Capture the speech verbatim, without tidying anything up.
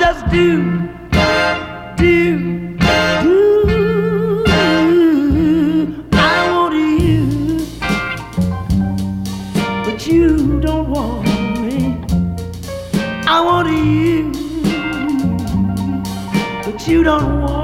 just do, do, do. I want you, but you don't want me. I want you, but you don't want